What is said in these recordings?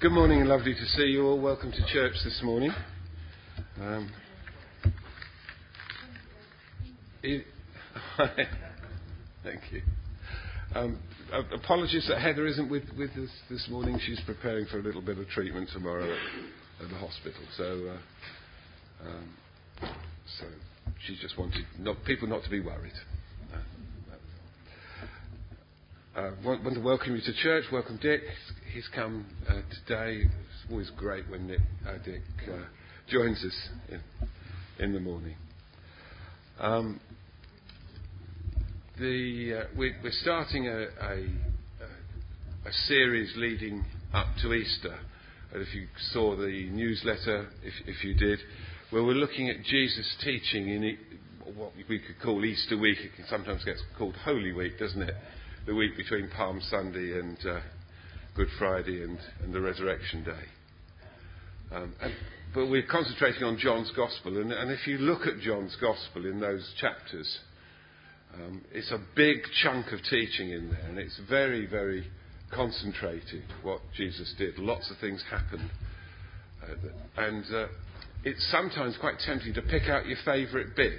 Good morning and lovely to see you all. Welcome to church this morning. Thank you. Apologies that Heather isn't with us this morning. She's preparing for a little bit of treatment tomorrow at the hospital. So she just wanted people not to be worried. Want to welcome you to church. Welcome Dick. He's come today. It's always great when Dick joins us in the morning. We're starting a series leading up to Easter. And if you saw the newsletter, if you did, where we're looking at Jesus' teaching in what we could call Easter week. It sometimes gets called Holy Week, doesn't it? The week between Palm Sunday and Good Friday and the Resurrection Day. But we're concentrating on John's Gospel, and if you look at John's Gospel in those chapters, it's a big chunk of teaching in there, and it's very, very concentrated what Jesus did. Lots of things happened. It's sometimes quite tempting to pick out your favourite bit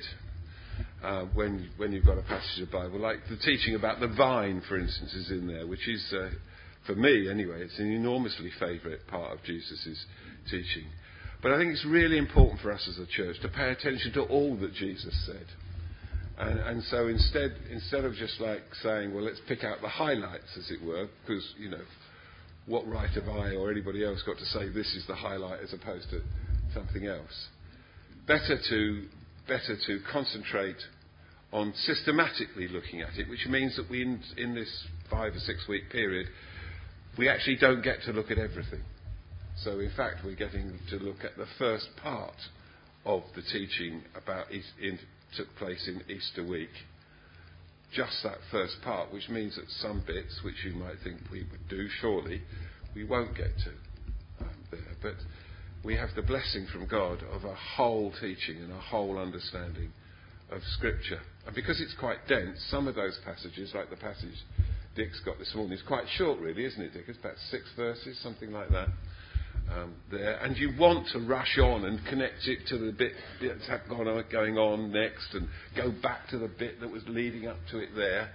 when you've got a passage of Bible. Like the teaching about the vine, for instance, is in there, which is, for me anyway, it's an enormously favourite part of Jesus' teaching. But I think it's really important for us as a church to pay attention to all that Jesus said. And so instead of just like saying, well, let's pick out the highlights, as it were, because, what right have I or anybody else got to say this is the highlight as opposed to something else? Better to concentrate on systematically looking at it, which means that we, in this 5 or 6 week period, we actually don't get to look at everything. So in fact, we're getting to look at the first part of the teaching about took place in Easter week. Just that first part, which means that some bits, which you might think we would do surely, we won't get to there. But we have the blessing from God of a whole teaching and a whole understanding of Scripture. And because it's quite dense, some of those passages, like the passage Dick's got this morning, is quite short really, isn't it, Dick? It's about 6 verses, something like that. There, and you want to rush on and connect it to the bit that's going on next, and go back to the bit that was leading up to it there.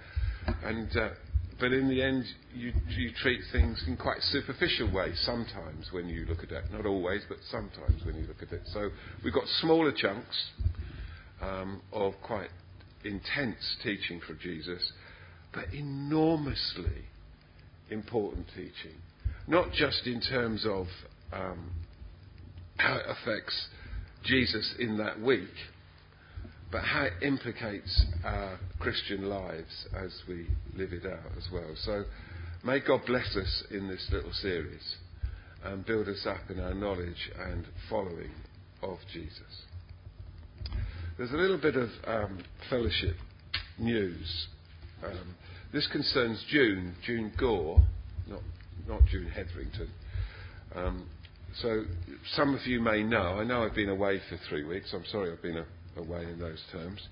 But in the end, you treat things in quite superficial ways sometimes when you look at it. Not always, but sometimes when you look at it. So we've got smaller chunks of quite intense teaching from Jesus, but enormously important teaching. Not just in terms of how it affects Jesus in that week, but how it implicates our Christian lives as we live it out as well. So may God bless us in this little series and build us up in our knowledge and following of Jesus. There's a little bit of fellowship news. This concerns June Gore, not June Hetherington. So some of you may know, I know I've been away for 3 weeks. I'm sorry I've been away in those terms.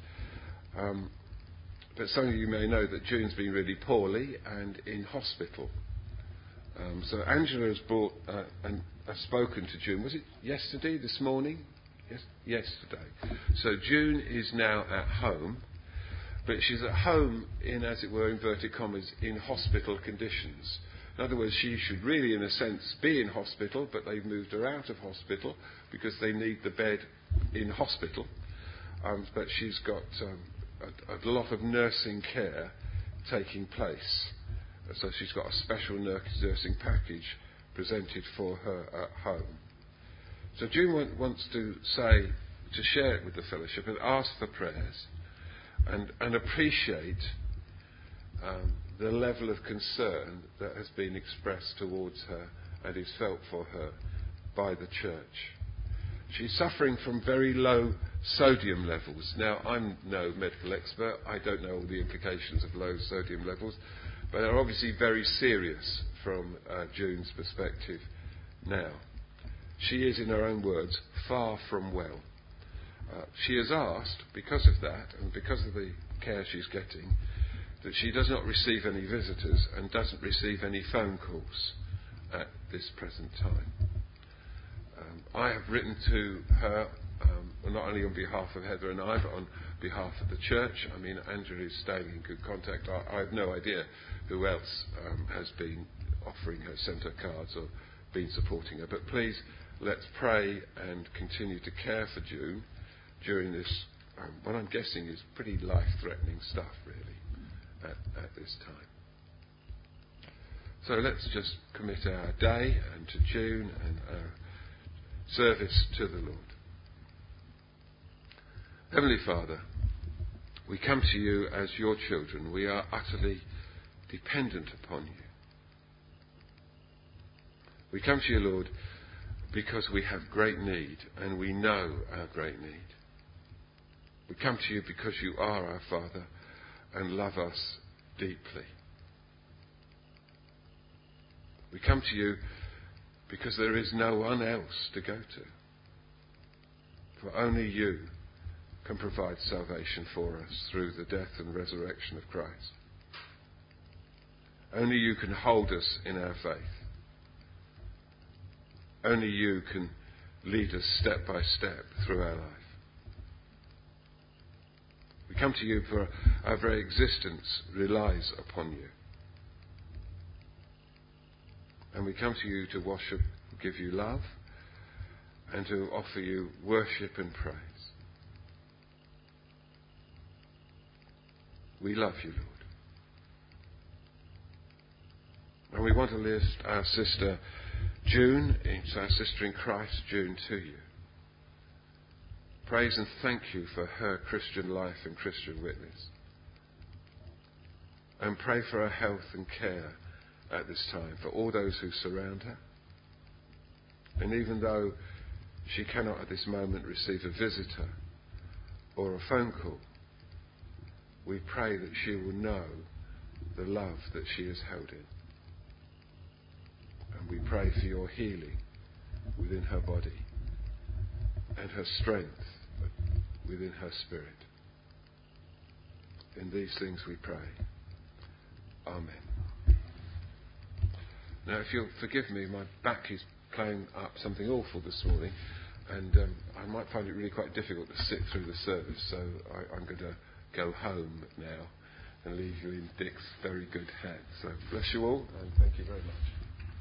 But some of you may know that June's been really poorly and in hospital. So Angela has brought and has spoken to June. Was it yesterday, this morning? Yes, yesterday. So June is now at home, but she's at home in, as it were, inverted commas, in hospital conditions. In other words, she should really, in a sense, be in hospital, but they've moved her out of hospital because they need the bed in hospital. But she's got a lot of nursing care taking place. So she's got a special nursing package presented for her at home. So June wants to share it with the fellowship and ask for prayers and appreciate the level of concern that has been expressed towards her and is felt for her by the church. She's suffering from very low sodium levels. Now, I'm no medical expert. I don't know all the implications of low sodium levels, but they're obviously very serious from June's perspective now. She is, in her own words, far from well. She has asked, because of that and because of the care she's getting, that she does not receive any visitors and doesn't receive any phone calls at this present time. I have written to her, not only on behalf of Heather and I, but on behalf of the church. I mean, Andrew is staying in good contact. I have no idea who else has been offering her, sent her cards or been supporting her. But please, let's pray and continue to care for June during this, what I'm guessing is pretty life-threatening stuff, really, at this time. So let's just commit our day and to June and our service to the Lord. Heavenly Father, we come to you as your children. We are utterly dependent upon you. We come to you, Lord, because we have great need, and we know our great need. We come to you because you are our Father and love us deeply. We come to you because there is no one else to go to. For only you can provide salvation for us through the death and resurrection of Christ. Only you can hold us in our faith. Only you can lead us step by step through our life. We come to you for our very existence relies upon you. And we come to you to worship, give you love, and to offer you worship and praise. We love you, Lord. And we want to lift our sister June, our sister in Christ, June, to you. Praise and thank you for her Christian life and Christian witness. And pray for her health and care at this time, for all those who surround her. And even though she cannot at this moment receive a visitor or a phone call, we pray that she will know the love that she is held in. And we pray for your healing within her body and her strength within her spirit. In these things we pray. Amen. Now, if you'll forgive me, my back is playing up something awful this morning, and I might find it really quite difficult to sit through the service, so I'm going to go home now and leave you in Dick's very good hands. So bless you all, and thank you very much.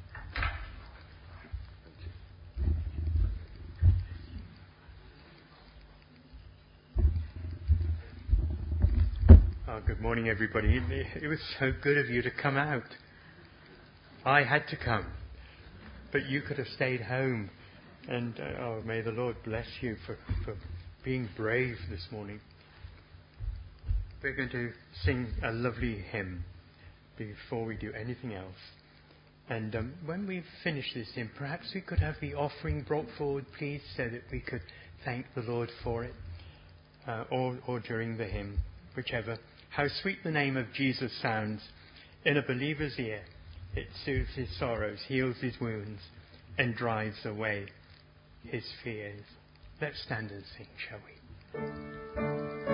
Good morning, everybody. It was so good of you to come out. I had to come, but you could have stayed home. And may the Lord bless you for being brave this morning. We're going to sing a lovely hymn before we do anything else. And when we finish this hymn, perhaps we could have the offering brought forward, please, so that we could thank the Lord for it, or during the hymn, whichever. How sweet the name of Jesus sounds in a believer's ear. It soothes his sorrows, heals his wounds, and drives away his fears. Let's stand and sing, shall we?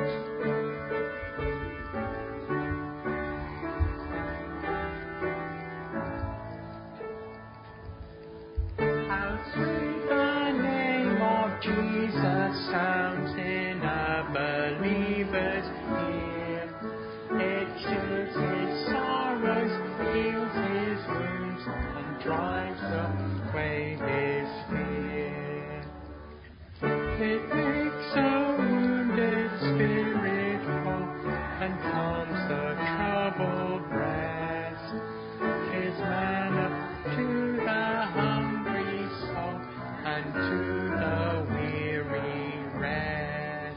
How sweet the name of Jesus sounds in a believer's ear. It soothes his sorrows, heals his wounds, and drives away his fear. It makes a wounded spirit whole and calms the troubled breast. His manna to the hungry soul and to the weary rest.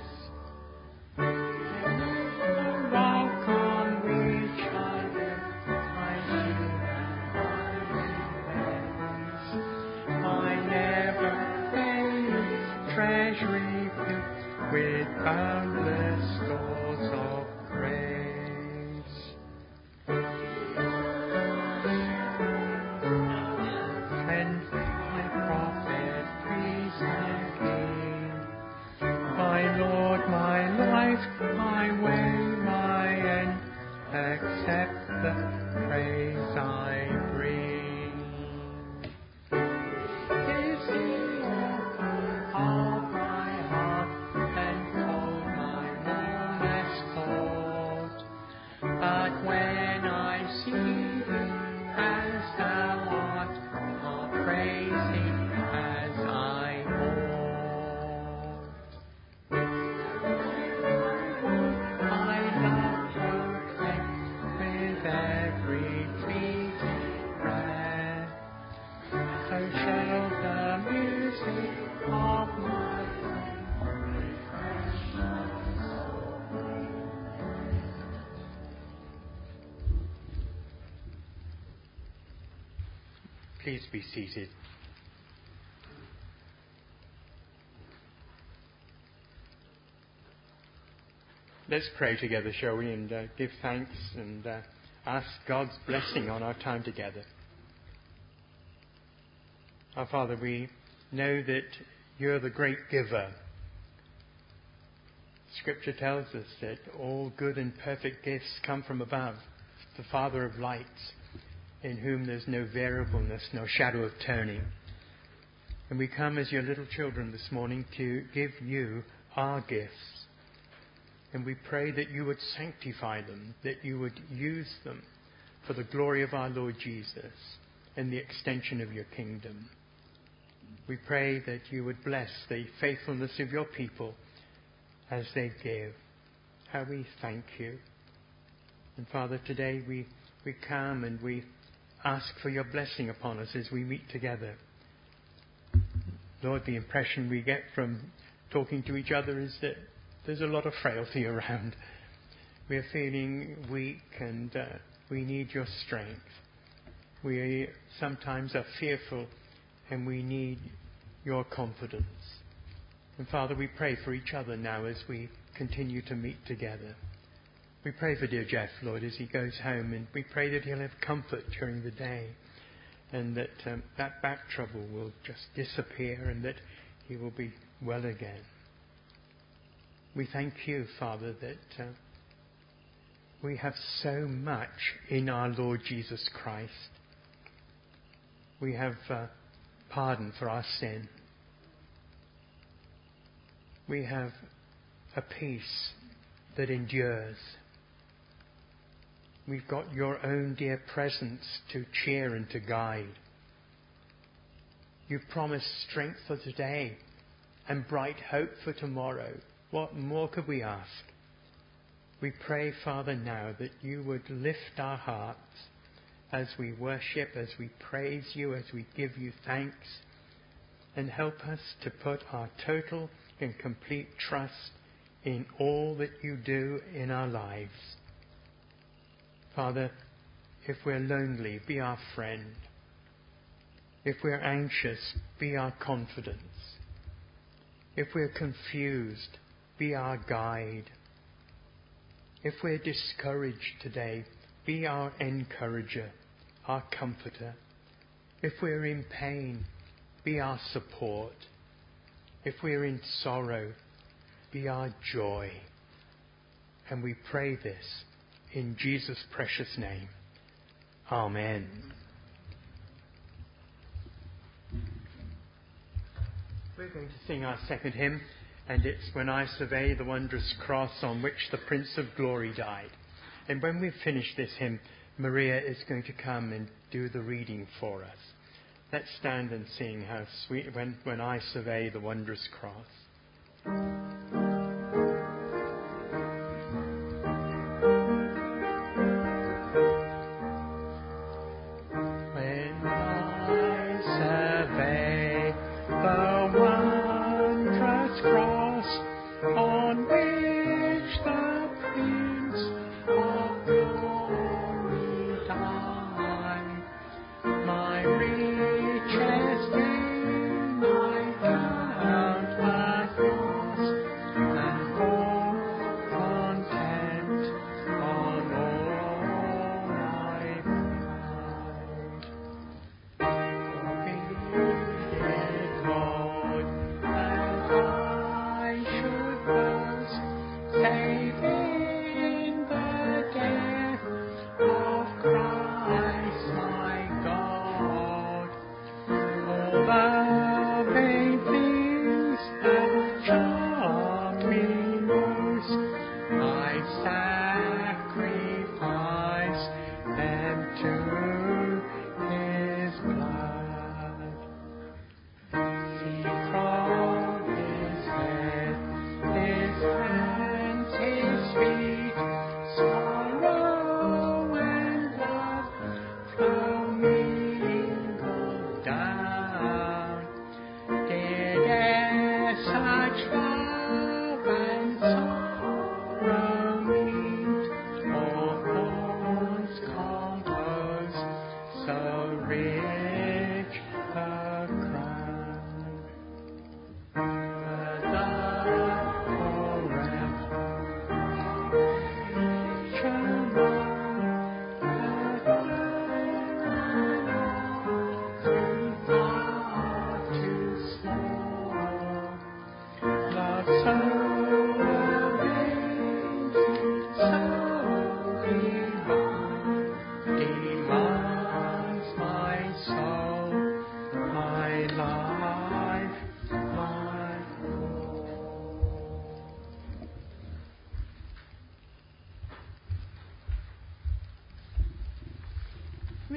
Walk on we children, my treasury filled with boundless stores of grace. Friend, my prophet, priest and king, my Lord, my life, my way, my end, accept the praise I bring. Please be seated. Let's pray together, shall we, and give thanks and ask God's blessing on our time together. Our Father, we know that you're the great giver. Scripture tells us that all good and perfect gifts come from above, the Father of lights, in whom there's no variableness, no shadow of turning. And we come as your little children this morning to give you our gifts. And we pray that you would sanctify them, that you would use them for the glory of our Lord Jesus and the extension of your kingdom. We pray that you would bless the faithfulness of your people as they give. How we thank you. And Father, today we come and we ask for your blessing upon us as we meet together. Lord, the impression we get from talking to each other is that there's a lot of frailty around. We're feeling weak and we need your strength. We sometimes are fearful and we need your confidence. And Father, we pray for each other now as we continue to meet together. We pray for dear Jeff, Lord, as he goes home, and we pray that he'll have comfort during the day and that that back trouble will just disappear and that he will be well again. We thank you, Father, that we have so much in our Lord Jesus Christ. We have pardon for our sin. We have a peace that endures. We've got your own dear presence to cheer and to guide. You've promised strength for today and bright hope for tomorrow. What more could we ask? We pray, Father, now that you would lift our hearts as we worship, as we praise you, as we give you thanks, and help us to put our total and complete trust in all that you do in our lives. Father, if we're lonely, be our friend. If we're anxious, be our confidence. If we're confused, be our guide. If we're discouraged today, be our encourager, our comforter. If we're in pain, be our support. If we're in sorrow, be our joy. And we pray this in Jesus' precious name. Amen. We're going to sing our second hymn, and it's When I Survey the Wondrous Cross on which the Prince of Glory died. And when we finish this hymn, Maria is going to come and do the reading for us. Let's stand and sing how sweet when I survey the wondrous cross.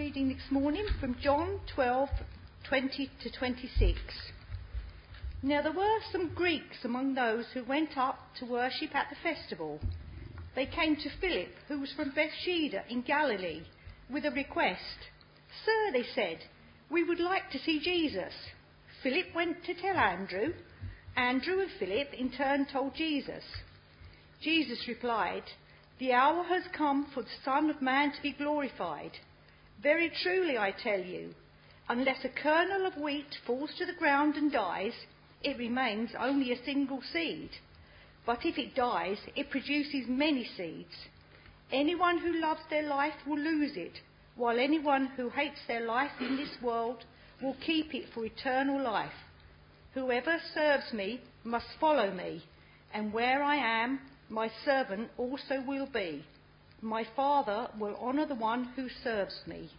reading this morning from John 12:20 to 26. Now there were some Greeks among those who went up to worship at the festival. They came to Philip, who was from Bethsaida in Galilee, with a request. "Sir," they said, "we would like to see Jesus." Philip went to tell Andrew. Andrew and Philip in turn told Jesus. Jesus replied, "The hour has come for the Son of Man to be glorified. Very truly I tell you, unless a kernel of wheat falls to the ground and dies, it remains only a single seed. But if it dies, it produces many seeds. Anyone who loves their life will lose it, while anyone who hates their life in this world will keep it for eternal life. Whoever serves me must follow me, and where I am, my servant also will be. My Father will honour the one who serves me."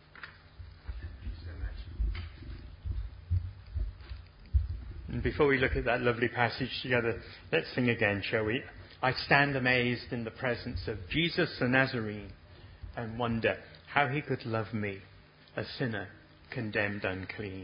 And before we look at that lovely passage together, let's sing again, shall we? I stand amazed in the presence of Jesus the Nazarene and wonder how he could love me, a sinner condemned unclean.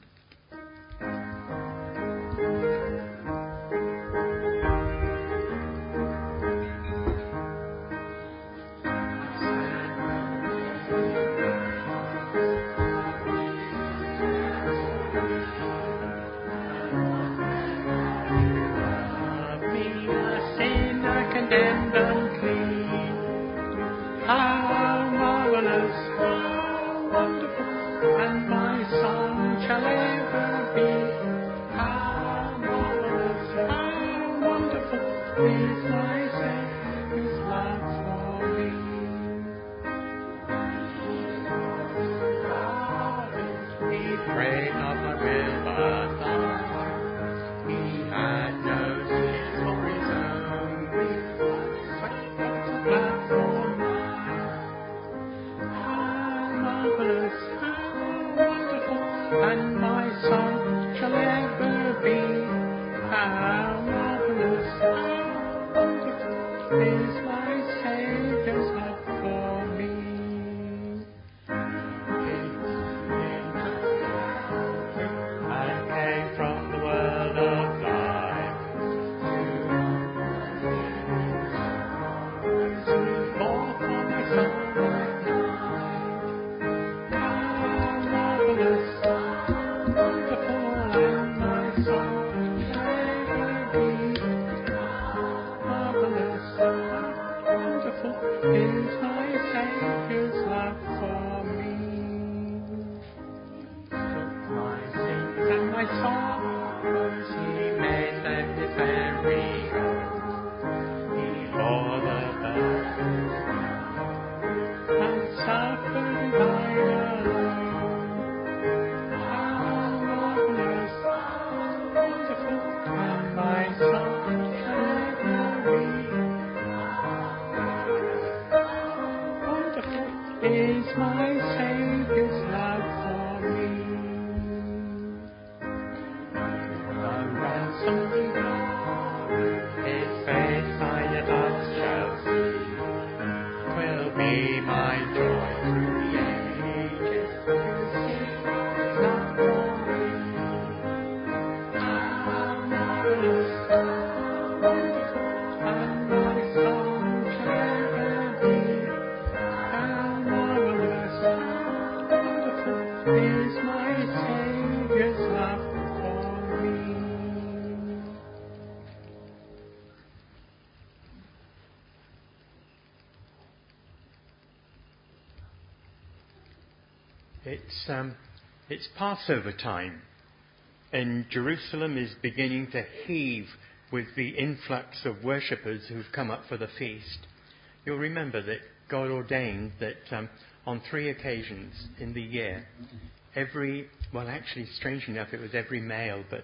It's Passover time, and Jerusalem is beginning to heave with the influx of worshippers who've come up for the feast. You'll remember that God ordained that on 3 occasions in the year, strangely enough, it was every male, but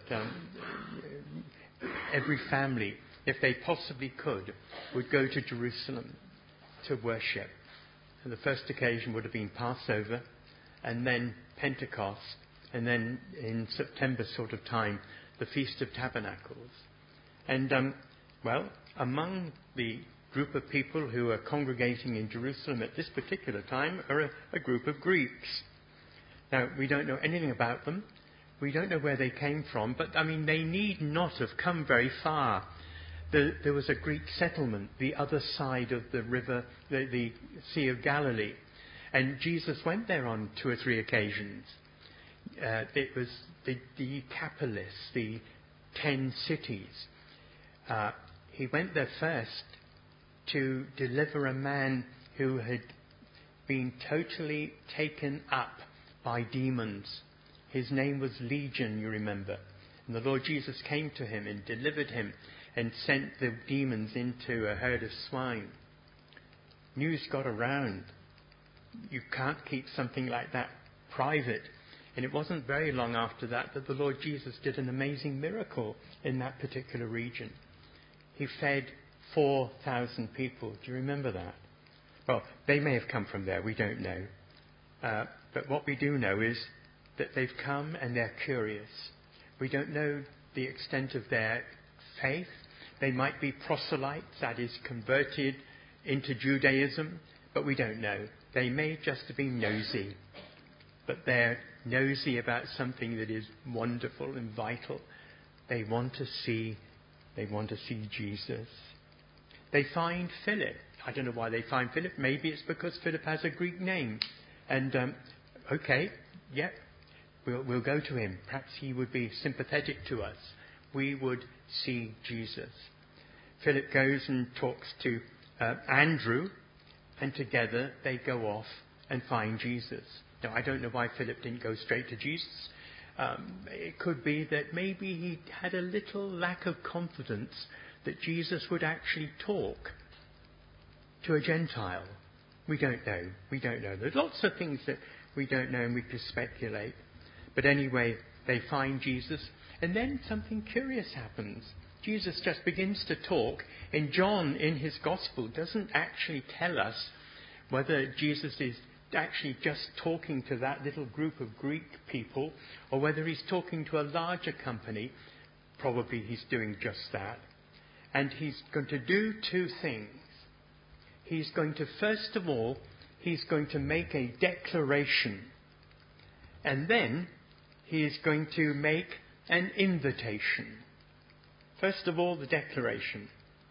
every family, if they possibly could, would go to Jerusalem to worship. And the first occasion would have been Passover, and then Pentecost, and then in September sort of time, the Feast of Tabernacles. And, among the group of people who are congregating in Jerusalem at this particular time are a group of Greeks. Now, we don't know anything about them. We don't know where they came from, but they need not have come very far. There was a Greek settlement the other side of the river, the Sea of Galilee, and Jesus went there on 2 or 3 occasions. It was the Decapolis, the 10 cities. He went there first to deliver a man who had been totally taken up by demons. His name was Legion, you remember. And the Lord Jesus came to him and delivered him and sent the demons into a herd of swine. News got around. You can't keep something like that private. And it wasn't very long after that the Lord Jesus did an amazing miracle in that particular region. He fed 4,000 people. Do you remember that? Well, they may have come from there. We don't know. But what we do know is that they've come and they're curious. We don't know the extent of their faith. They might be proselytes, that is, converted into Judaism, but we don't know. They may just have been nosy, but they're nosy about something that is wonderful and vital. They want to see Jesus. They find Philip. I don't know why they find Philip. Maybe it's because Philip has a Greek name. And, we'll go to him. Perhaps he would be sympathetic to us. We would see Jesus. Philip goes and talks to Andrew, and together they go off and find Jesus. Now, I don't know why Philip didn't go straight to Jesus. It could be that maybe he had a little lack of confidence that Jesus would actually talk to a Gentile. We don't know. There's lots of things that we don't know and we could speculate. But anyway, they find Jesus, and then something curious happens. Jesus just begins to talk, and John, in his Gospel, doesn't actually tell us whether Jesus is actually just talking to that little group of Greek people, or whether he's talking to a larger company. Probably he's doing just that. And he's going to do 2 things. He's going to, first of all, he's going to make a declaration. And then he is going to make an invitation. First of all, the declaration.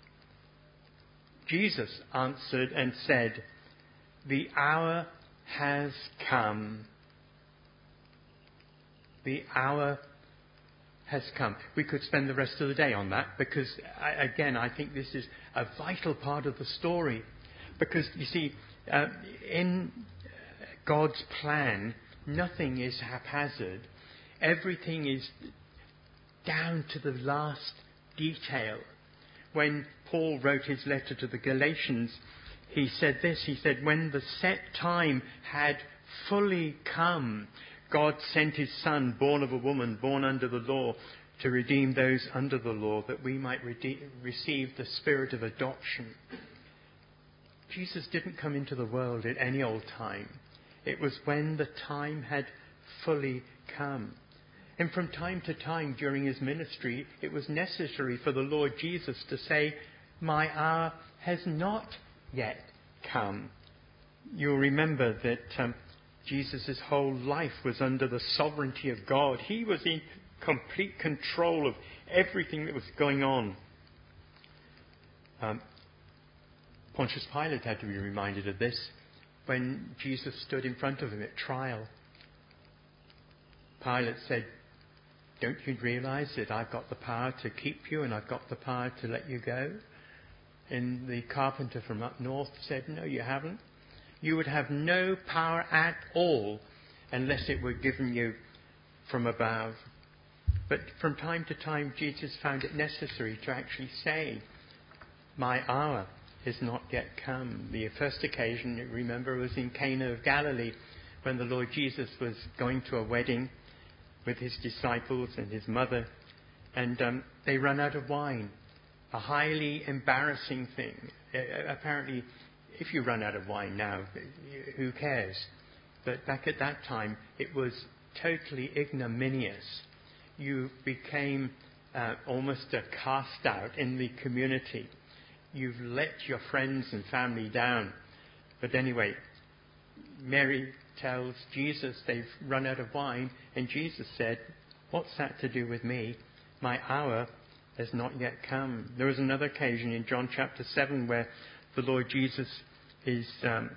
Jesus answered and said, "The hour has come. The hour has come." We could spend the rest of the day on that because, I think this is a vital part of the story. Because, you see, in God's plan, nothing is haphazard. Everything is down to the last detail. When Paul wrote his letter to the Galatians, he said this. He said, when the set time had fully come, God sent his Son, born of a woman, born under the law, to redeem those under the law, that we might receive the spirit of adoption. Jesus didn't come into the world at any old time. It was when the time had fully come. And from time to time during his ministry, it was necessary for the Lord Jesus to say, "My hour has not yet come." You'll remember that Jesus' whole life was under the sovereignty of God. He was in complete control of everything that was going on. Pontius Pilate had to be reminded of this when Jesus stood in front of him at trial. Pilate said, "Don't you realize that I've got the power to keep you and I've got the power to let you go?" And the carpenter from up north said, "No, you haven't. You would have no power at all unless it were given you from above." But from time to time, Jesus found it necessary to actually say, "My hour has not yet come." The first occasion, you remember, was in Cana of Galilee, when the Lord Jesus was going to a wedding with his disciples and his mother, and they run out of wine. A highly embarrassing thing. Apparently, if you run out of wine now, who cares? But back at that time, it was totally ignominious. You became almost a cast out in the community. you've let your friends and family down. But anyway, Mary tells Jesus they've run out of wine, and Jesus said, what's that to do with me? My hour has not yet come. There was another occasion in John chapter 7 where the Lord Jesus is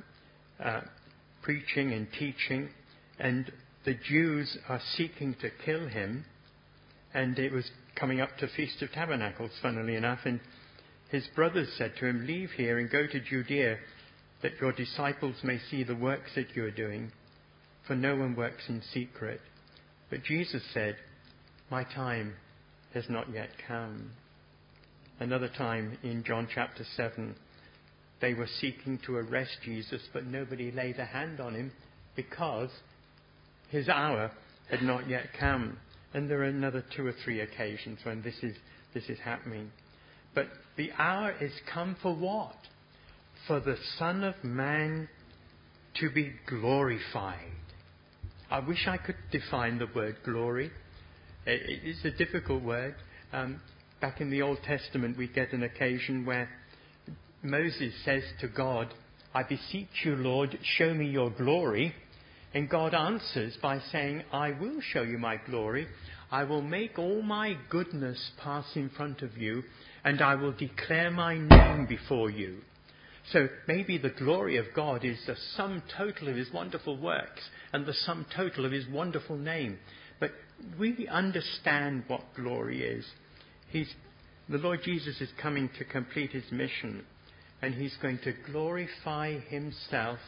preaching and teaching, and the Jews are seeking to kill him, and it was coming up to Feast of Tabernacles, funnily enough, and his brothers said to him, leave here and go to Judea, that your disciples may see the works that you are doing, for no one works in secret. But Jesus said, my time has not yet come. Another time in John chapter 7, they were seeking to arrest Jesus, but nobody laid a hand on him because his hour had not yet come. And there are another 2 or 3 occasions when this is happening. But the hour is come for what? For the Son of Man to be glorified. I wish I could define the word glory. It is a difficult word. Back in the Old Testament, we get an occasion where Moses says to God, I beseech you, Lord, show me your glory. And God answers by saying, I will show you my glory. I will make all my goodness pass in front of you, and I will declare my name before you. So maybe the glory of God is the sum total of his wonderful works and the sum total of his wonderful name. But we understand what glory is. The Lord Jesus is coming to complete his mission, and he's going to glorify himself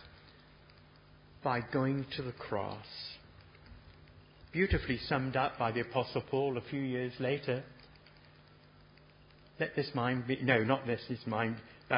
by going to the cross. Beautifully summed up by the Apostle Paul a few years later. Let this mind be... No, not this is mind.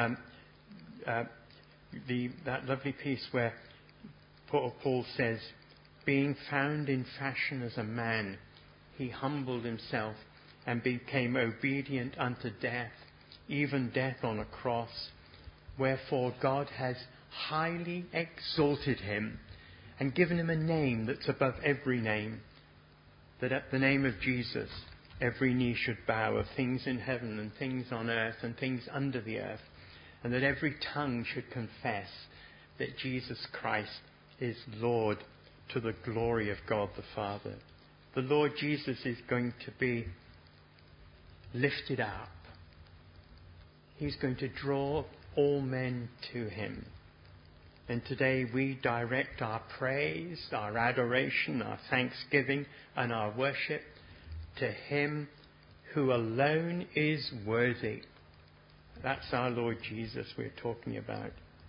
That lovely piece where Paul says, being found in fashion as a man, he humbled himself and became obedient unto death, even death on a cross. Wherefore God has highly exalted him and given him a name that's above every name, that at the name of Jesus every knee should bow, of things in heaven and things on earth and things under the earth, and that every tongue should confess that Jesus Christ is Lord, to the glory of God the Father. The Lord Jesus is going to be lifted up. He's going to draw all men to him. And today we direct our praise, our adoration, our thanksgiving and our worship to him who alone is worthy. That's our Lord Jesus we're talking about.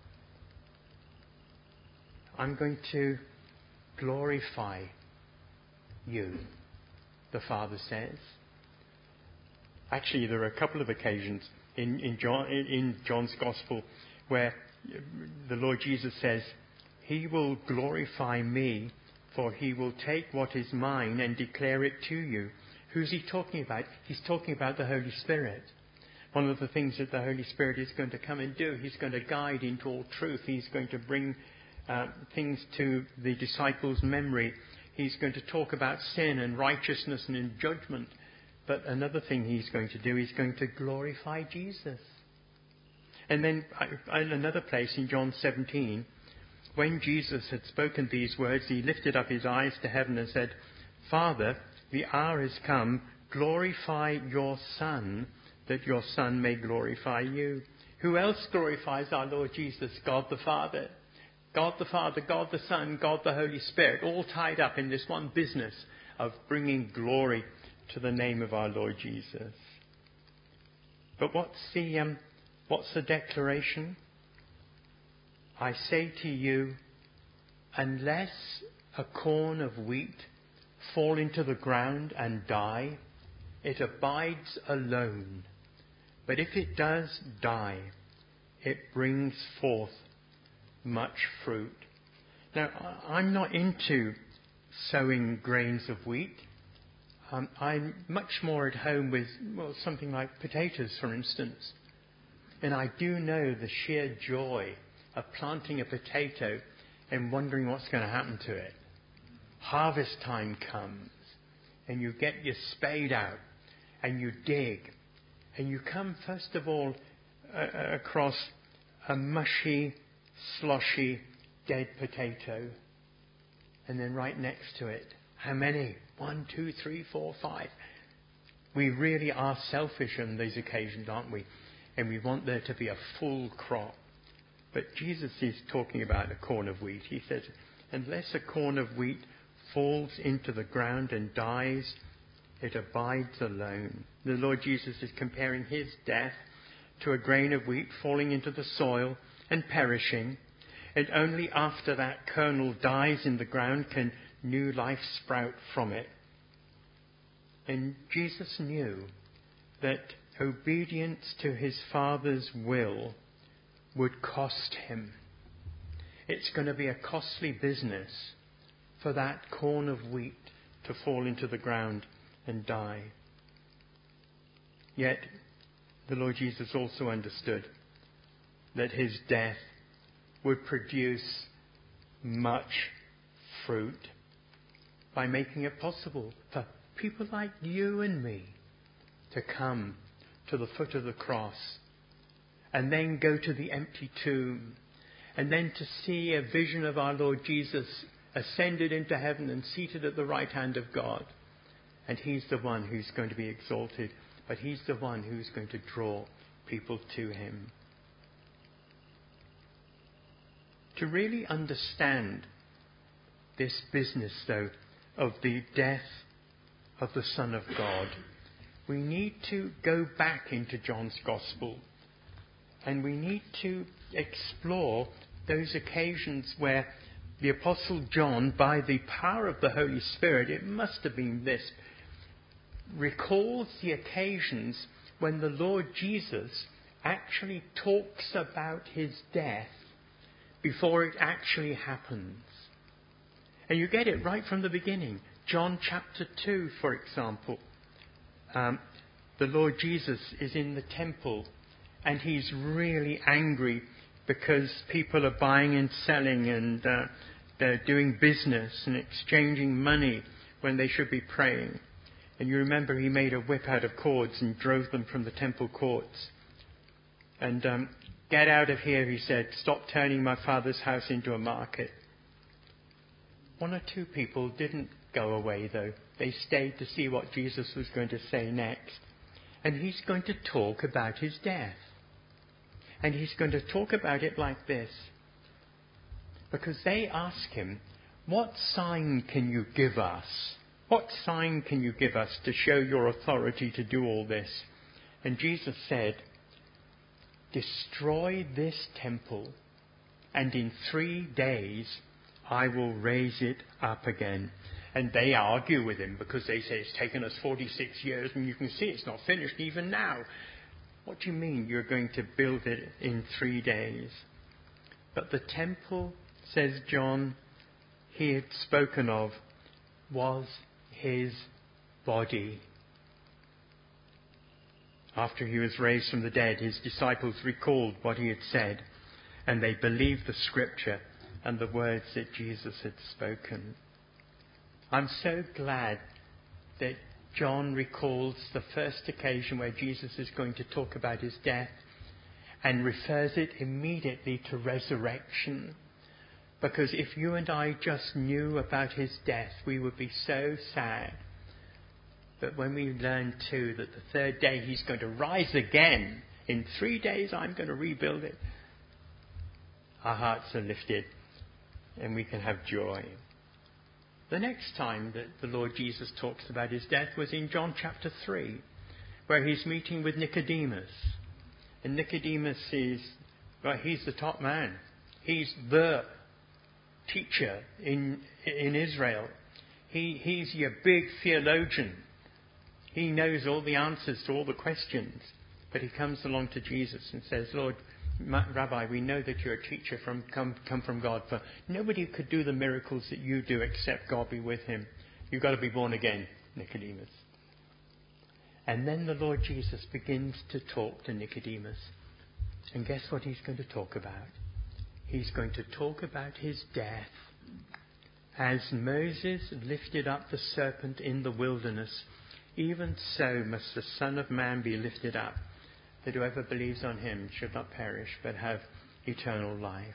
I'm going to glorify you, the Father says. Actually, there are a couple of occasions in John's Gospel where the Lord Jesus says, he will glorify me, for he will take what is mine and declare it to you. Who's he talking about? He's talking about the Holy Spirit. One of the things that the Holy Spirit is going to come and do, he's going to guide into all truth. He's going to bring things to the disciples' memory. He's going to talk about sin and righteousness and in judgment. But another thing he's going to do, he's going to glorify Jesus. And then in another place in John 17, when Jesus had spoken these words, he lifted up his eyes to heaven and said, Father, the hour has come, glorify your Son, that your Son may glorify you. Who else glorifies our Lord Jesus? God the Father. God the Father, God the Son, God the Holy Spirit, all tied up in this one business of bringing glory to the name of our Lord Jesus. But what's the declaration? I say to you, unless a corn of wheat fall into the ground and die, it abides alone. But if it does die, it brings forth much fruit. Now, I'm not into sowing grains of wheat. I'm much more at home with, something like potatoes, for instance. And I do know the sheer joy of planting a potato and wondering what's going to happen to it. Harvest time comes, and you get your spade out, and you dig, and you come, first of all, across a mushy, sloshy, dead potato. And then right next to it, how many? 1, 2, 3, 4, 5. We really are selfish on these occasions, aren't we? And we want there to be a full crop. But Jesus is talking about a corn of wheat. He says, unless a corn of wheat falls into the ground and dies, it abides alone. The Lord Jesus is comparing his death to a grain of wheat falling into the soil and perishing. And only after that kernel dies in the ground can new life sprout from it. And Jesus knew that obedience to his Father's will would cost him. It's going to be a costly business for that corn of wheat to fall into the ground and die. Yet, the Lord Jesus also understood that his death would produce much fruit by making it possible for people like you and me to come to the foot of the cross and then go to the empty tomb and then to see a vision of our Lord Jesus ascended into heaven and seated at the right hand of God. And he's the one who's going to be exalted, but he's the one who's going to draw people to him. To really understand this business, though, of the death of the Son of God, we need to go back into John's Gospel and we need to explore those occasions where the Apostle John, by the power of the Holy Spirit, it must have been this, recalls the occasions when the Lord Jesus actually talks about his death before it actually happens. And you get it right from the beginning. John chapter 2, for example. The Lord Jesus is in the temple and he's really angry because people are buying and selling and they're doing business and exchanging money when they should be praying. And you remember he made a whip out of cords and drove them from the temple courts. And get out of here, he said. Stop turning my Father's house into a market. 1 or 2 people didn't go away, though. They stayed to see what Jesus was going to say next. And he's going to talk about his death. And he's going to talk about it like this. Because they ask him, what sign can you give us? What sign can you give us to show your authority to do all this? And Jesus said, destroy this temple, and in 3 days I will raise it up again. And they argue with him because they say it's taken us 46 years and you can see it's not finished even now. What do you mean you're going to build it in 3 days? But the temple, says John, he had spoken of was his body. After he was raised from the dead, his disciples recalled what he had said, and they believed the scripture and the words that Jesus had spoken. I'm so glad that John recalls the first occasion where Jesus is going to talk about his death and refers it immediately to resurrection. Because if you and I just knew about his death, we would be so sad. But when we learn too that the 3rd day he's going to rise again, in 3 days I'm going to rebuild it, our hearts are lifted and we can have joy. The next time that the Lord Jesus talks about his death was in John chapter 3, where he's meeting with Nicodemus. And Nicodemus is, well, he's the top man. He's the teacher in Israel. He's your big theologian. He knows all the answers to all the questions. But he comes along to Jesus and says, Lord, Rabbi, we know that you're a teacher come from God, for nobody could do the miracles that you do except God be with him. You've got to be born again, Nicodemus. And then the Lord Jesus begins to talk to Nicodemus. And guess what he's going to talk about? He's going to talk about his death. As Moses lifted up the serpent in the wilderness, even so must the Son of Man be lifted up, that whoever believes on him should not perish but have eternal life.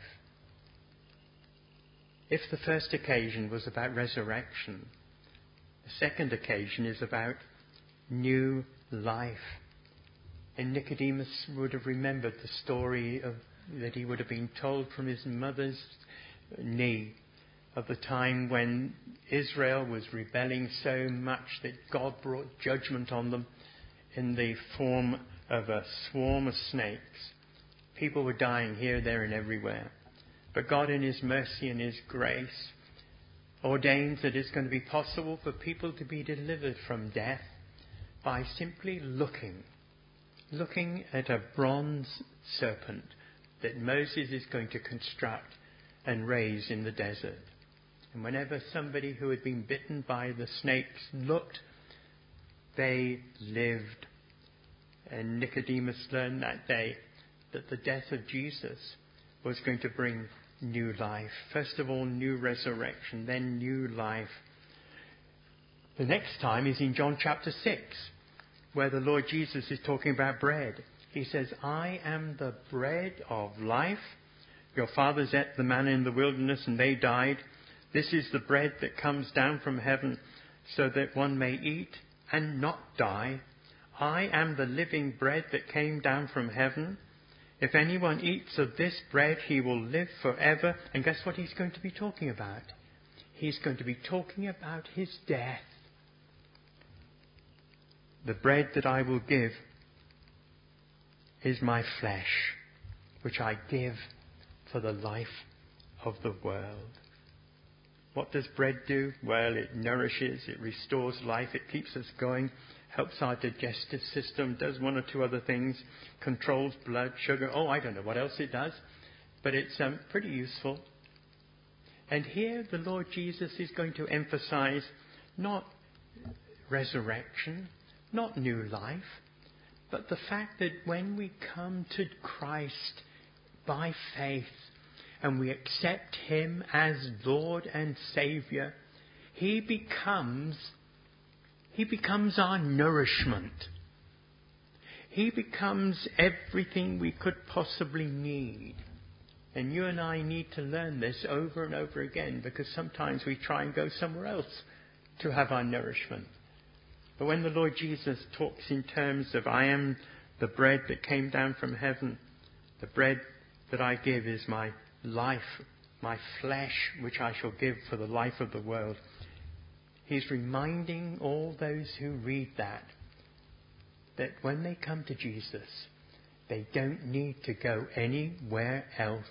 If the first occasion was about resurrection, the second occasion is about new life. And Nicodemus would have remembered the story that he would have been told from his mother's knee of the time when Israel was rebelling so much that God brought judgment on them in the form of a swarm of snakes. People were dying here, there and everywhere. But God in his mercy and his grace ordains that it's going to be possible for people to be delivered from death by simply looking at a bronze serpent that Moses is going to construct and raise in the desert. And whenever somebody who had been bitten by the snakes looked, they lived. And Nicodemus learned that day that the death of Jesus was going to bring new life. First of all, new resurrection, then new life. The next time is in John chapter 6, where the Lord Jesus is talking about bread. He says, I am the bread of life. Your fathers ate the manna in the wilderness and they died. This is the bread that comes down from heaven so that one may eat and not die. I am the living bread that came down from heaven. If anyone eats of this bread, he will live forever. And guess what he's going to be talking about? He's going to be talking about his death. The bread that I will give is my flesh, which I give for the life of the world. What does bread do? Well, it nourishes, it restores life, it keeps us going, helps our digestive system, does one or two other things, controls blood sugar. Oh, I don't know what else it does, but it's pretty useful. And here the Lord Jesus is going to emphasize not resurrection, not new life, but the fact that when we come to Christ by faith and we accept him as Lord and Saviour, he becomes our nourishment. He becomes everything we could possibly need. And you and I need to learn this over and over again, because sometimes we try and go somewhere else to have our nourishment. But when the Lord Jesus talks in terms of, I am the bread that came down from heaven, the bread that I give is my life, my flesh, which I shall give for the life of the world. He's reminding all those who read that when they come to Jesus, they don't need to go anywhere else.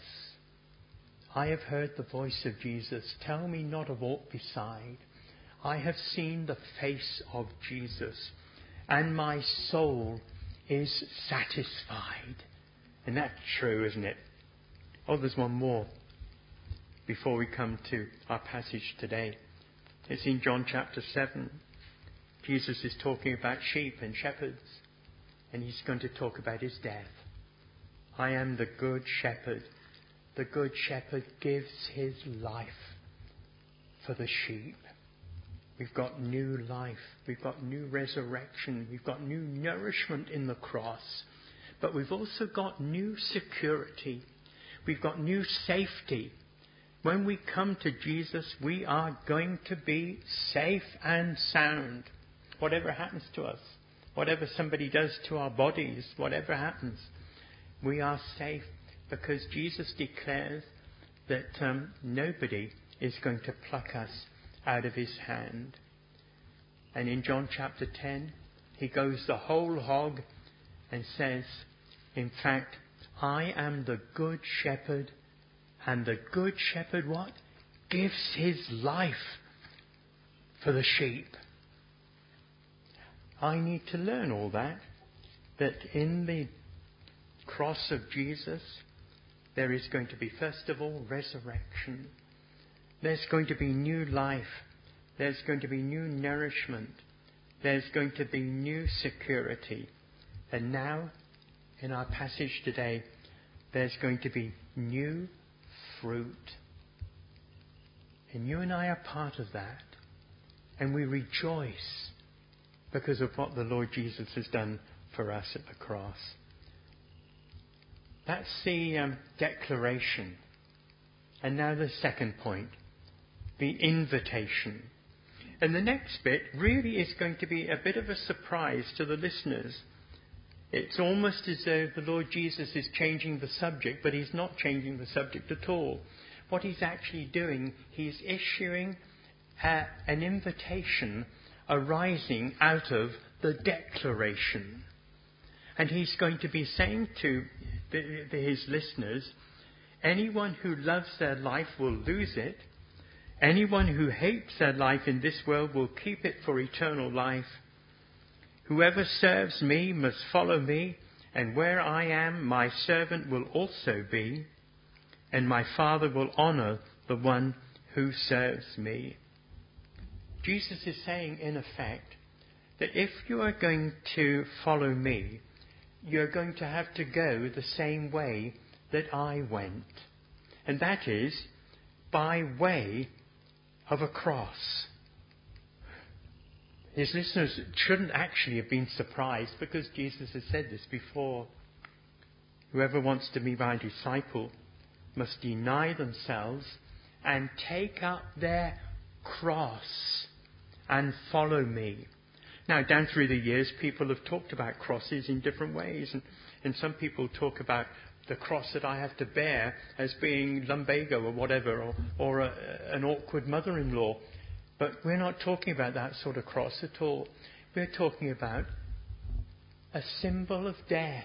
I have heard the voice of Jesus, tell me not of aught beside. I have seen the face of Jesus, and my soul is satisfied. And that's true, isn't it? Oh, there's one more before we come to our passage today. It's in John chapter 7. Jesus is talking about sheep and shepherds, and he's going to talk about his death. I am the good shepherd. The good shepherd gives his life for the sheep. We've got new life. We've got new resurrection. We've got new nourishment in the cross. But we've also got new security. We've got new safety. When we come to Jesus, we are going to be safe and sound. Whatever happens to us, whatever somebody does to our bodies, whatever happens, we are safe, because Jesus declares that nobody is going to pluck us out of his hand. And in John chapter 10, he goes the whole hog and says, in fact, I am the good shepherd, and the good shepherd what? Gives his life for the sheep. I need to learn all that in the cross of Jesus, there is going to be, first of all, resurrection. There's going to be new life. There's going to be new nourishment. There's going to be new security. And now, in our passage today, there's going to be new fruit. And you and I are part of that. And we rejoice because of what the Lord Jesus has done for us at the cross. That's the declaration. And now the second point, the invitation. And the next bit really is going to be a bit of a surprise to the listeners. It's almost as though the Lord Jesus is changing the subject, but he's not changing the subject at all. What he's actually doing, he's issuing an invitation arising out of the declaration. And he's going to be saying to his listeners, anyone who loves their life will lose it. Anyone who hates their life in this world will keep it for eternal life. Whoever serves me must follow me, and where I am, my servant will also be, and my Father will honor the one who serves me. Jesus is saying, in effect, that if you are going to follow me, you're going to have to go the same way that I went. And that is by way of a cross. His listeners shouldn't actually have been surprised, because Jesus has said this before. Whoever wants to be my disciple must deny themselves and take up their cross and follow me. Now, down through the years, people have talked about crosses in different ways. And some people talk about the cross that I have to bear as being lumbago or whatever, or an awkward mother-in-law. But we're not talking about that sort of cross at all. We're talking about a symbol of death.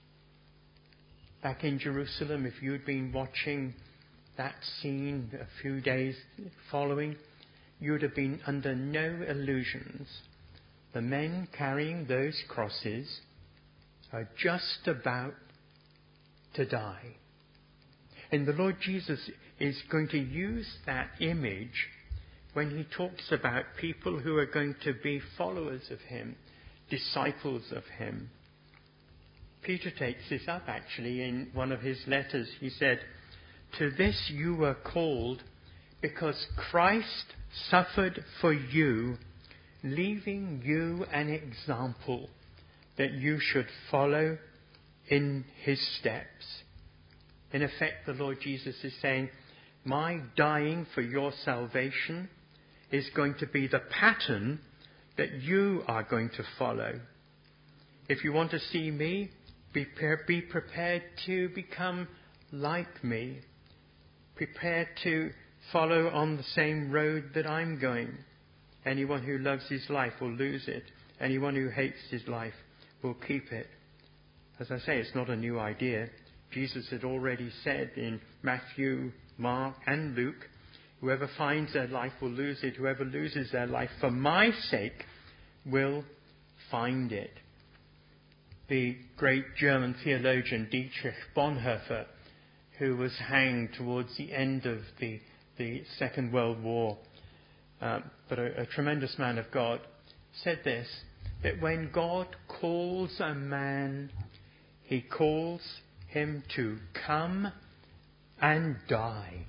Back in Jerusalem, if you'd been watching that scene a few days following, you'd have been under no illusions. The men carrying those crosses are just about to die. And the Lord Jesus is going to use that image when he talks about people who are going to be followers of him, disciples of him. Peter takes this up actually in one of his letters. He said, "To this you were called, because Christ suffered for you, leaving you an example that you should follow in his steps." In effect, the Lord Jesus is saying, my dying for your salvation is going to be the pattern that you are going to follow. If you want to see me, be prepared to become like me. Prepared to follow on the same road that I'm going. Anyone who loves his life will lose it. Anyone who hates his life will keep it. As I say, it's not a new idea. Jesus had already said in Matthew, Mark and Luke, whoever finds their life will lose it. Whoever loses their life for my sake will find it. The great German theologian Dietrich Bonhoeffer, who was hanged towards the end of the Second World War, but a tremendous man of God, said this, that when God calls a man, he calls him to come and die.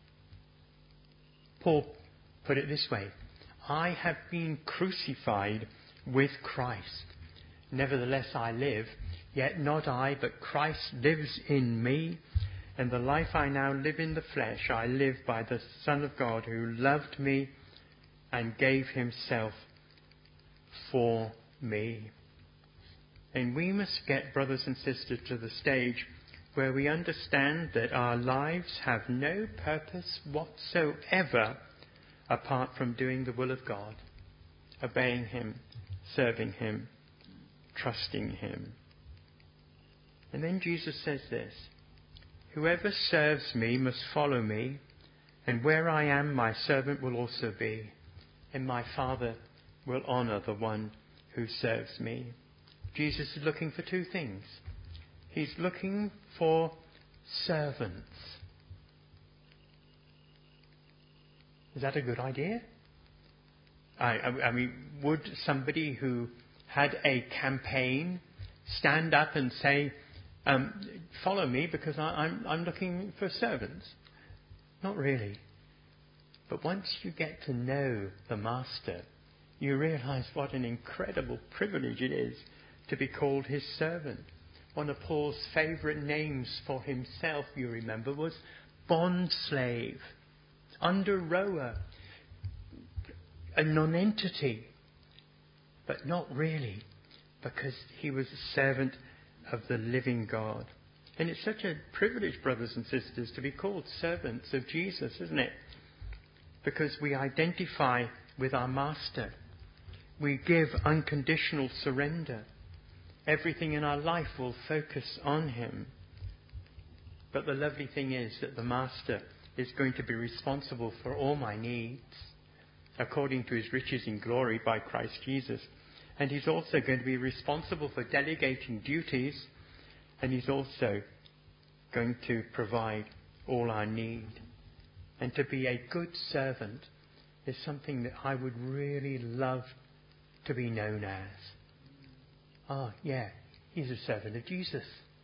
Paul put it this way, I have been crucified with Christ. Nevertheless I live, yet not I, but Christ lives in me. And the life I now live in the flesh, I live by the Son of God who loved me and gave himself for me. And we must get, brothers and sisters, to the stage where we understand that our lives have no purpose whatsoever apart from doing the will of God, obeying him, serving him, trusting him. And then Jesus says this, whoever serves me must follow me, and where I am, my servant will also be, and my Father will honor the one who serves me. Jesus is looking for two things. He's looking for servants. Is that a good idea? I mean, would somebody who had a campaign stand up and say, follow me because I'm looking for servants? Not really. But once you get to know the Master, you realize what an incredible privilege it is to be called his servant. One of Paul's favourite names for himself, you remember, was bond slave, under rower, a nonentity, but not really, because he was a servant of the living God. And it's such a privilege, brothers and sisters, to be called servants of Jesus, isn't it? Because we identify with our Master. We give unconditional surrender. Everything in our life will focus on him. But the lovely thing is that the Master is going to be responsible for all my needs, according to his riches in glory by Christ Jesus. And he's also going to be responsible for delegating duties, and he's also going to provide all our need. And to be a good servant is something that I would really love to be known as. Ah, yeah, he's a servant of Jesus.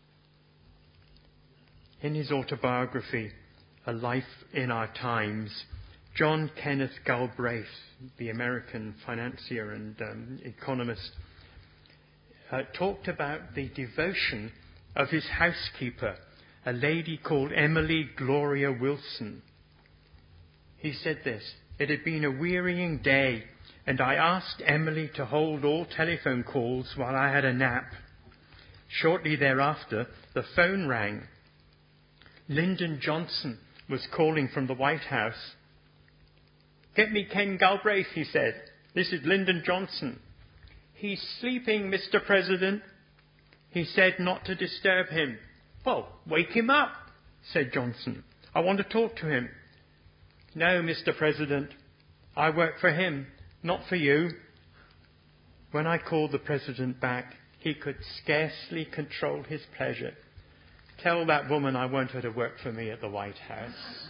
In his autobiography, A Life in Our Times, John Kenneth Galbraith, the American financier and economist, talked about the devotion of his housekeeper, a lady called Emily Gloria Wilson. He said this: "It had been a wearying day, and I asked Emily to hold all telephone calls while I had a nap. Shortly thereafter, the phone rang. Lyndon Johnson was calling from the White House. 'Get me Ken Galbraith,' he said. 'This is Lyndon Johnson.' 'He's sleeping, Mr. President.' He said not to disturb him. 'Well, wake him up,' said Johnson. 'I want to talk to him.' 'No, Mr. President, I work for him, not for you.' When I called the President back, he could scarcely control his pleasure. 'Tell that woman I want her to work for me at the White House.'"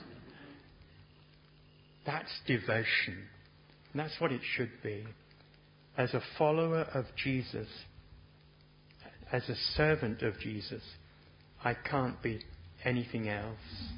That's devotion. And that's what it should be. As a follower of Jesus, as a servant of Jesus, I can't be anything else.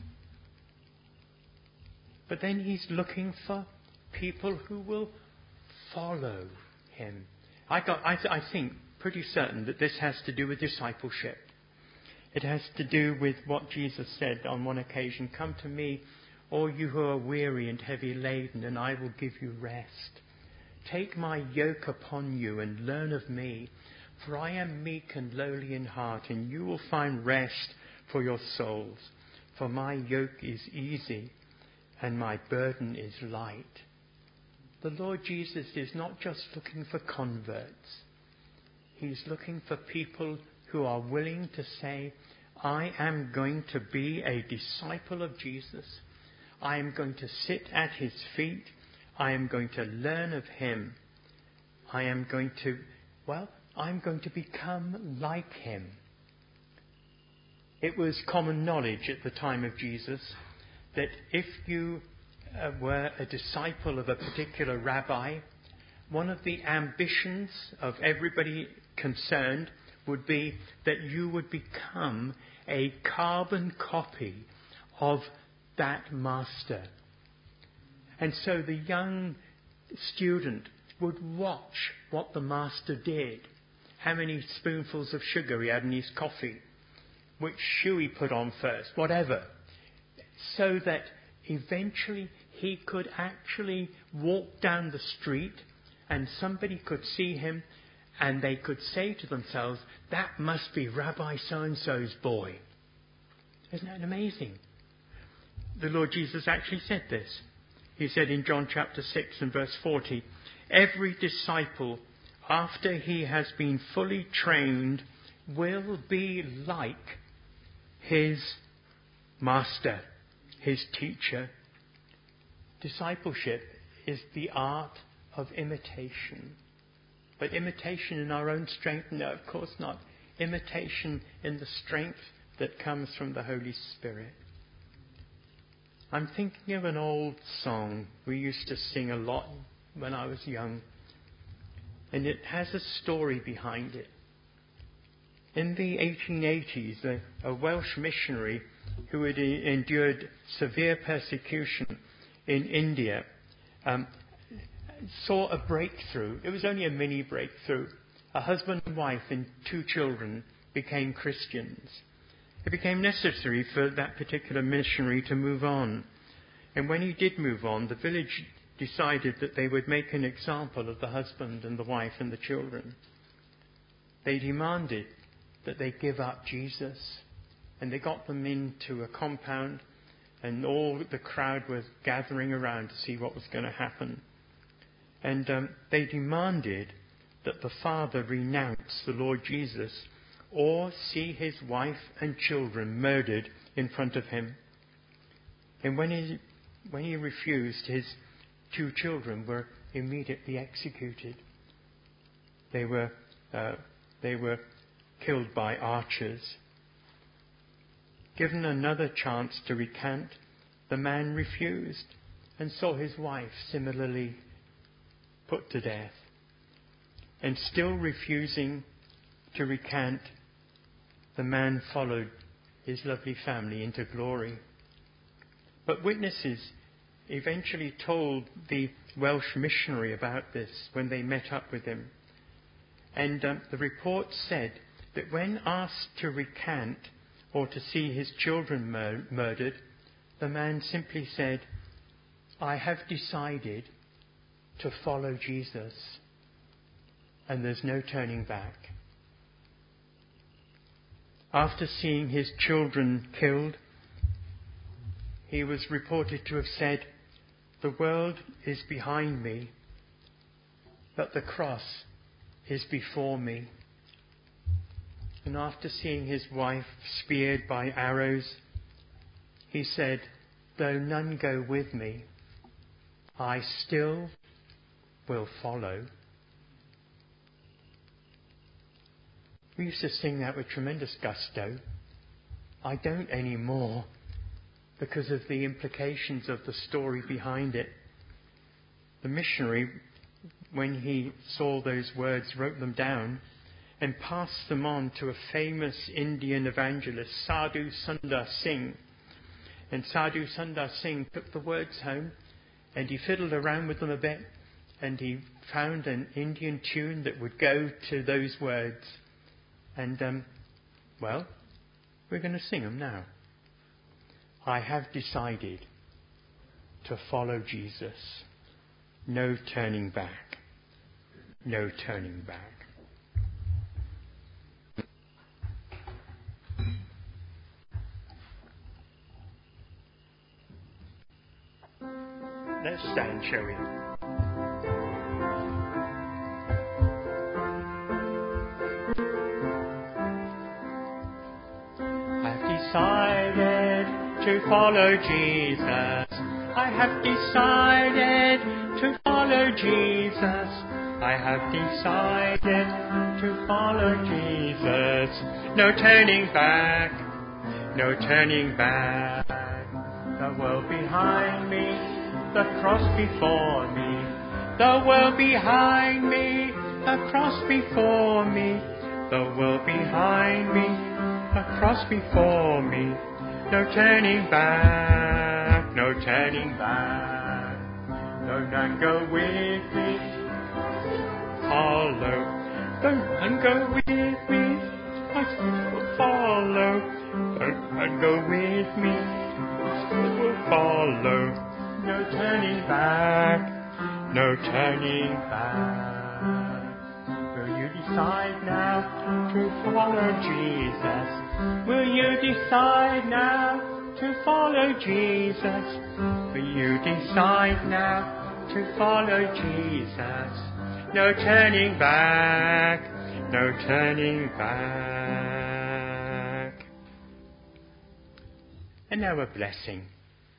But then he's looking for people who will follow him. I think pretty certain that this has to do with discipleship. It has to do with what Jesus said on one occasion: "Come to me, all you who are weary and heavy laden, and I will give you rest. Take my yoke upon you and learn of me, for I am meek and lowly in heart, and you will find rest for your souls. For my yoke is easy and my burden is light." The Lord Jesus is not just looking for converts. He's looking for people who are willing to say, "I am going to be a disciple of Jesus. I am going to sit at his feet. I am going to learn of him. I'm going to become like him." It was common knowledge at the time of Jesus that if you were a disciple of a particular rabbi, one of the ambitions of everybody concerned would be that you would become a carbon copy of that master. And so the young student would watch what the master did, how many spoonfuls of sugar he had in his coffee, which shoe he put on first, whatever, so that eventually he could actually walk down the street and somebody could see him and they could say to themselves, "That must be Rabbi so-and-so's boy." Isn't that amazing? The Lord Jesus actually said this. He said in John chapter 6 and verse 40, "Every disciple, after he has been fully trained, will be like his master, his teacher." Discipleship is the art of imitation. But imitation in our own strength? No, of course not. Imitation in the strength that comes from the Holy Spirit. I'm thinking of an old song we used to sing a lot when I was young. And it has a story behind it. In the 1880s, a Welsh missionary who had endured severe persecution in India saw a breakthrough. It was only a mini breakthrough. A husband and wife and 2 children became Christians. It became necessary for that particular missionary to move on. And when he did move on, the village decided that they would make an example of the husband and the wife and the children. They demanded that they give up Jesus. And they got them into a compound, and all the crowd was gathering around to see what was going to happen. And they demanded that the father renounce the Lord Jesus or see his wife and children murdered in front of him. And when he refused, his 2 children were immediately executed. They were killed by archers. Given another chance to recant, the man refused and saw his wife similarly put to death. And still refusing to recant, the man followed his lovely family into glory. But witnesses eventually told the Welsh missionary about this when they met up with him. And the report said that when asked to recant or to see his children murdered, the man simply said, "I have decided to follow Jesus, and there's no turning back." After seeing his children killed, he was reported to have said, "The world is behind me, but the cross is before me." And after seeing his wife speared by arrows, he said, "Though none go with me, I still will follow." We used to sing that with tremendous gusto. I don't anymore because of the implications of the story behind it. The missionary, when he saw those words, wrote them down and passed them on to a famous Indian evangelist, Sadhu Sundar Singh. And Sadhu Sundar Singh took the words home and he fiddled around with them a bit, and he found an Indian tune that would go to those words. And, we're going to sing them now. I have decided to follow Jesus. No turning back. No turning back. Let's stand, shall we? Decided to follow Jesus. I have decided to follow Jesus. I have decided to follow Jesus. No turning back. No turning back. The world behind me, the cross before me. The world behind me, the cross before me. The world behind me, a cross before me. No turning back, no turning back. No, none go with me. Follow. Don't none go with me. I will follow. Don't none go with me. I will follow. No turning back, no turning back. Will you decide now to follow Jesus? Will you decide now to follow Jesus? Will you decide now to follow Jesus? No turning back, no turning back. And now a blessing.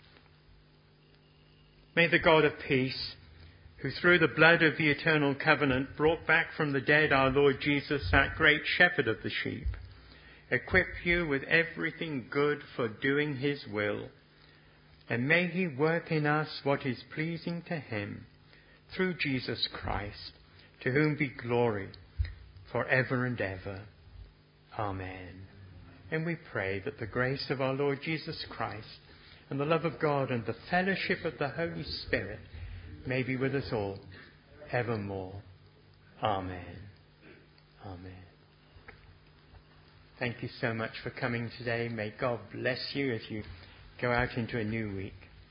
May the God of peace, who through the blood of the eternal covenant brought back from the dead our Lord Jesus, that great shepherd of the sheep, equip you with everything good for doing his will. And may he work in us what is pleasing to him, through Jesus Christ, to whom be glory for ever and ever. Amen. And we pray that the grace of our Lord Jesus Christ and the love of God and the fellowship of the Holy Spirit may be with us all evermore. Amen. Amen. Thank you so much for coming today. May God bless you as you go out into a new week.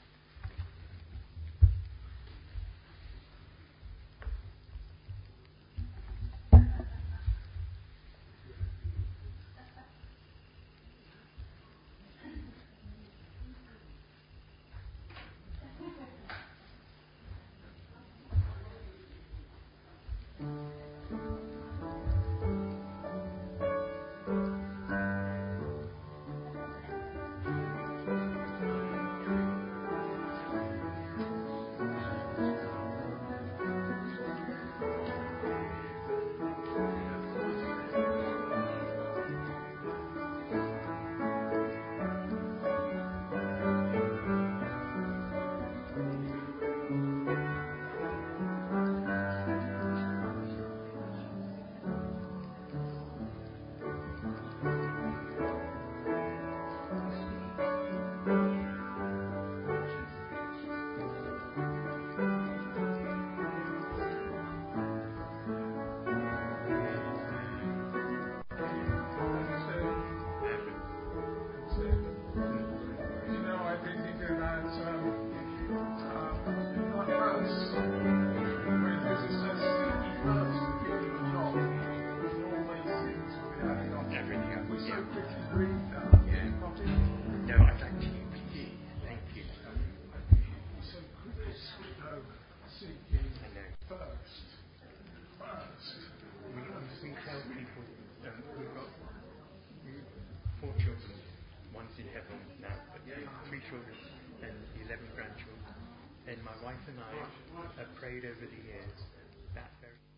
We tell people we've got 4 children, one's in heaven now, but 3 children and 11 grandchildren. And my wife and I have prayed over the years that very